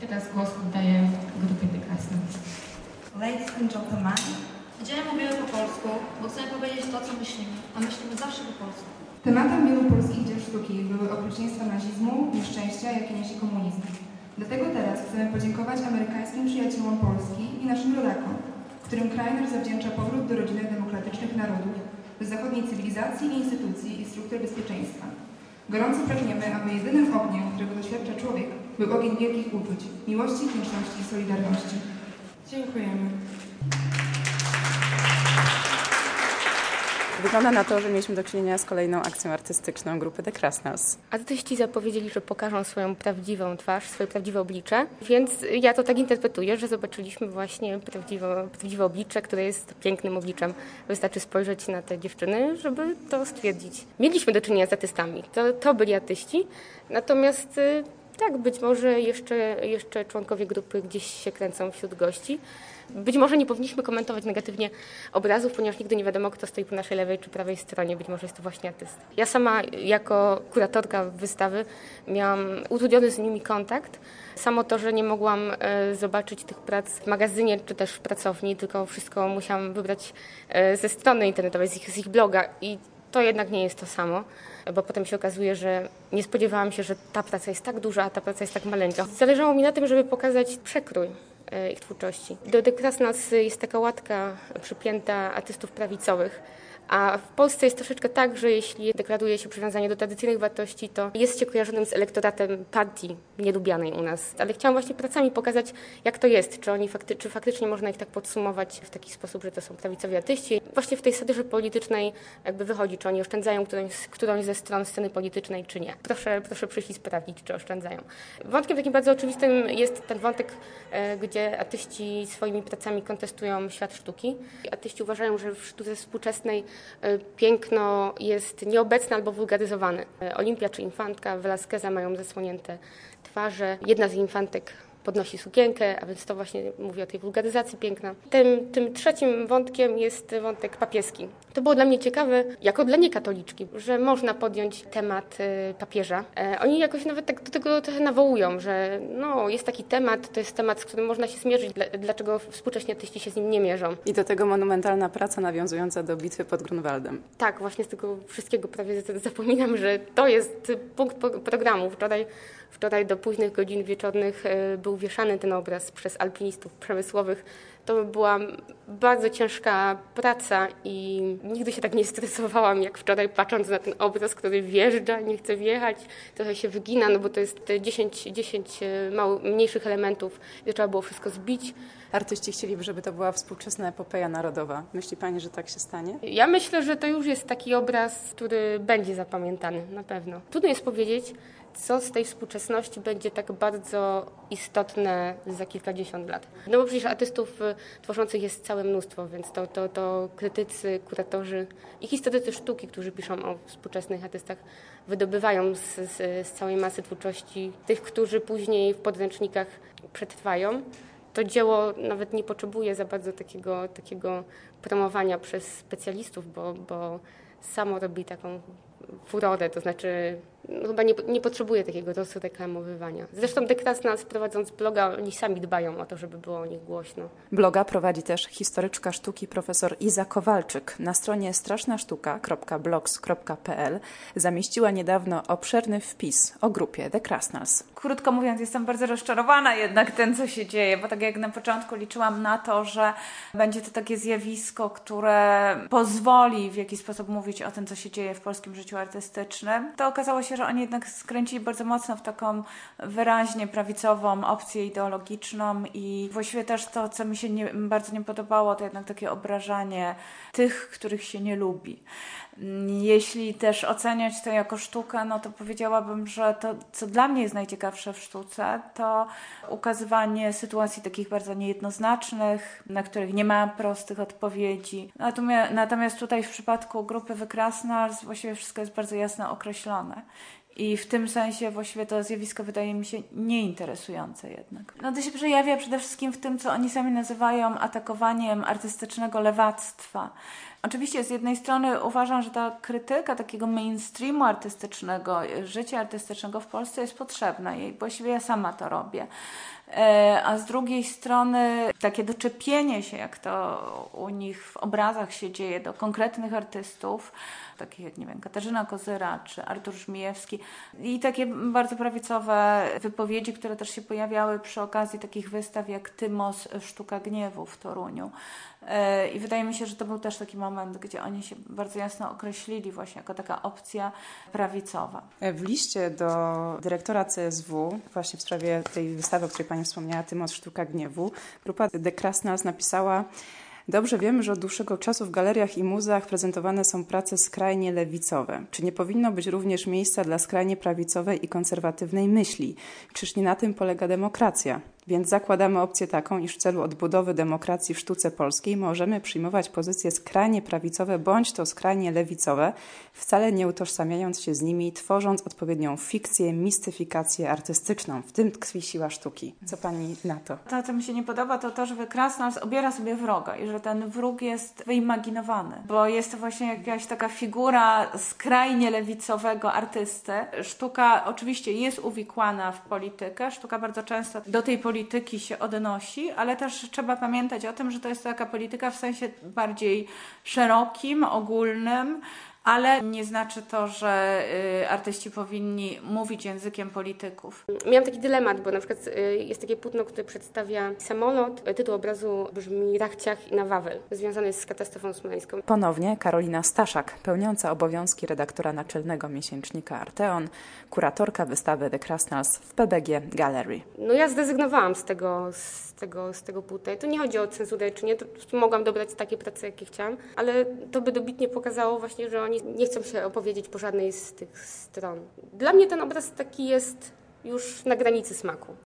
Teraz głos oddaję grupie The Krasnals. Ladies and gentlemen, Będziemy mówiły po polsku, bo chcemy powiedzieć to, co myślimy, a myślimy zawsze po polsku. Tematem wielu polskich dzieł sztuki były okrucieństwa nazizmu, nieszczęścia, jakie niesie komunizm. Dlatego teraz chcemy podziękować amerykańskim przyjaciołom Polski i naszym rodakom, którym Kreiner zawdzięcza powrót do rodziny demokratycznych narodów, do zachodniej cywilizacji, instytucji i struktur bezpieczeństwa. Gorąco pragniemy, aby jedynym ogniem, którego doświadcza człowiek, był ogień wielkich uczuć, miłości, wdzięczności i solidarności. Dziękujemy. Wygląda na to, że mieliśmy do czynienia z kolejną akcją artystyczną grupy The Krasnals. Artyści zapowiedzieli, że pokażą swoją prawdziwą twarz, swoje prawdziwe oblicze, więc ja to tak interpretuję, że zobaczyliśmy właśnie prawdziwe oblicze, które jest pięknym obliczem. Wystarczy spojrzeć na te dziewczyny, żeby to stwierdzić. Mieliśmy do czynienia z artystami, to byli artyści, natomiast tak, być może jeszcze członkowie grupy gdzieś się kręcą wśród gości. Być może nie powinniśmy komentować negatywnie obrazów, ponieważ nigdy nie wiadomo, kto stoi po naszej lewej czy prawej stronie. Być może jest to właśnie artysta. Ja sama jako kuratorka wystawy miałam utrudniony z nimi kontakt. Samo to, że nie mogłam zobaczyć tych prac w magazynie czy też w pracowni, tylko wszystko musiałam wybrać ze strony internetowej, z ich bloga i to jednak nie jest to samo, bo potem się okazuje, że nie spodziewałam się, że ta praca jest tak duża, a ta praca jest tak maleńka. Zależało mi na tym, żeby pokazać przekrój ich twórczości. Do The Krasnals jest taka łatka przypięta artystów prawicowych, a w Polsce jest troszeczkę tak, że jeśli deklaruje się przywiązanie do tradycyjnych wartości, to jest się kojarzonym z elektoratem partii nielubianej u nas. Ale chciałam właśnie pracami pokazać, jak to jest, czy faktycznie można ich tak podsumować w taki sposób, że to są prawicowi artyści. Właśnie w tej satyrze politycznej jakby wychodzi, czy oni oszczędzają którąś ze stron sceny politycznej, czy nie. Proszę przyjść i sprawdzić, czy oszczędzają. Wątkiem takim bardzo oczywistym jest ten wątek, gdzie artyści swoimi pracami kontestują świat sztuki. Artyści uważają, że w sztuce współczesnej piękno jest nieobecne albo wulgaryzowane. Olimpia czy Infantka Velasqueza mają zasłonięte twarze. Jedna z infantek podnosi sukienkę, a więc to właśnie mówi o tej wulgaryzacji piękna. Tym trzecim wątkiem jest wątek papieski. To było dla mnie ciekawe, jako dla niekatoliczki, że można podjąć temat papieża. Oni jakoś nawet tak do tego trochę nawołują, że no, jest taki temat, to jest temat, z którym można się zmierzyć, dlaczego współcześni artyści się z nim nie mierzą. I do tego monumentalna praca nawiązująca do bitwy pod Grunwaldem. Tak, właśnie z tego wszystkiego prawie zapominam, że to jest punkt programu. Wczoraj do późnych godzin wieczornych był wieszany ten obraz przez alpinistów przemysłowych. To była bardzo ciężka praca i nigdy się tak nie stresowałam, jak wczoraj, patrząc na ten obraz, który wjeżdża, nie chce wjechać, trochę się wygina, no bo to jest 10 mniejszych elementów, gdzie trzeba było wszystko zbić. Artyści chcieliby, żeby to była współczesna epopeja narodowa. Myśli Pani, że tak się stanie? Ja myślę, że to już jest taki obraz, który będzie zapamiętany, na pewno. Trudno jest powiedzieć, co z tej współczesności będzie tak bardzo istotne za kilkadziesiąt lat. No bo przecież artystów tworzących jest całe mnóstwo, więc to krytycy, kuratorzy i historycy sztuki, którzy piszą o współczesnych artystach, wydobywają z całej masy twórczości tych, którzy później w podręcznikach przetrwają. To dzieło nawet nie potrzebuje za bardzo takiego promowania przez specjalistów, bo samo robi taką furorę, to znaczy chyba nie potrzebuje takiego rozreklamowywania. Zresztą The Krasnals, prowadząc bloga, oni sami dbają o to, żeby było o nich głośno. Bloga prowadzi też historyczka sztuki profesor Iza Kowalczyk. Na stronie strasznasztuka.blogs.pl zamieściła niedawno obszerny wpis o grupie The Krasnals. krótko mówiąc, jestem bardzo rozczarowana jednak tym, co się dzieje, bo tak jak na początku liczyłam na to, że będzie to takie zjawisko, które pozwoli w jakiś sposób mówić o tym, co się dzieje w polskim życiu artystycznym, to okazało się, że oni jednak skręcili bardzo mocno w taką wyraźnie prawicową opcję ideologiczną i właściwie też to, co mi się bardzo nie podobało, to jednak takie obrażanie tych, których się nie lubi. Jeśli też oceniać to jako sztukę, no to powiedziałabym, że to, co dla mnie jest najciekawsze w sztuce, to ukazywanie sytuacji takich bardzo niejednoznacznych, na których nie ma prostych odpowiedzi. Natomiast tutaj w przypadku grupy The Krasnals właściwie wszystko jest bardzo jasno określone. I w tym sensie właściwie to zjawisko wydaje mi się nieinteresujące jednak. No to się przejawia przede wszystkim w tym, co oni sami nazywają atakowaniem artystycznego lewactwa. Oczywiście z jednej strony uważam, że ta krytyka takiego mainstreamu artystycznego, życia artystycznego w Polsce jest potrzebna i właściwie ja sama to robię. a z drugiej strony takie doczepienie się, jak to u nich w obrazach się dzieje, do konkretnych artystów, takich jak, nie wiem, Katarzyna Kozyra czy Artur Żmijewski i takie bardzo prawicowe wypowiedzi, które też się pojawiały przy okazji takich wystaw jak Tymos, Sztuka Gniewu w Toruniu. I wydaje mi się, że to był też taki moment, gdzie oni się bardzo jasno określili właśnie jako taka opcja prawicowa. W liście do dyrektora CSW, właśnie w sprawie tej wystawy, o której Pani wspomniała, Tymos, Sztuka Gniewu, grupa De Krasnals napisała: dobrze wiemy, że od dłuższego czasu w galeriach i muzeach prezentowane są prace skrajnie lewicowe. Czy nie powinno być również miejsca dla skrajnie prawicowej i konserwatywnej myśli? Czyż nie na tym polega demokracja? Więc zakładamy opcję taką, iż w celu odbudowy demokracji w sztuce polskiej możemy przyjmować pozycje skrajnie prawicowe bądź to skrajnie lewicowe, wcale nie utożsamiając się z nimi, tworząc odpowiednią fikcję, mistyfikację artystyczną. W tym tkwi siła sztuki. Co Pani na to? To, co mi się nie podoba, to to, że Krasnals obiera sobie wroga i że ten wróg jest wyimaginowany, bo jest to właśnie jakaś taka figura skrajnie lewicowego artysty. Sztuka oczywiście jest uwikłana w politykę, sztuka bardzo często do tej polityki się odnosi, ale też trzeba pamiętać o tym, że to jest taka polityka w sensie bardziej szerokim, ogólnym, ale nie znaczy to, że artyści powinni mówić językiem polityków. Miałam taki dylemat, bo na przykład jest takie płótno, które przedstawia samolot. Tytuł obrazu brzmi Rachciach na Wawel, związany jest z katastrofą smoleńską. Ponownie Karolina Staszak, pełniąca obowiązki redaktora naczelnego miesięcznika Arteon, kuratorka wystawy De Krasnals w PBG Gallery. No ja zrezygnowałam z tego płótna. I tu nie chodzi o cenzurę czy nie, to mogłam dobrać takie prace, jakie chciałam, ale to by dobitnie pokazało właśnie, że oni nie chcą się opowiedzieć po żadnej z tych stron. Dla mnie ten obraz taki jest już na granicy smaku.